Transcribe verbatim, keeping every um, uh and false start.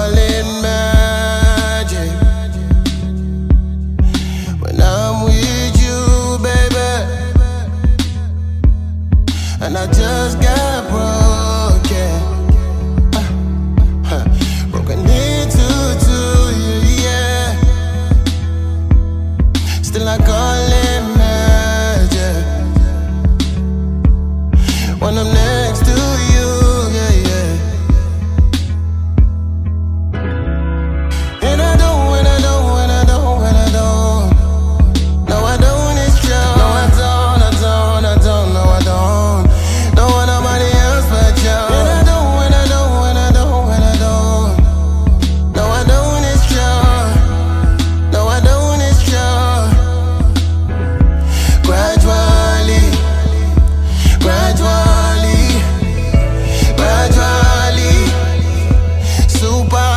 call it magic when I'm with you, baby. And I just got broken, uh, huh, broken into two, yeah, yeah. Still I call it magic when I'm next to you, yeah, yeah. And I don't, and I don't, and I don't, and I don't. No, I don't, it's true. No, I don't, I don't, I don't, no, I don't. Don't want nobody else but you. And I don't, and I don't, and I don't, and I don't. No, I don't, it's true. No, I don't, it's true. Gradually, gradually, gradually, super.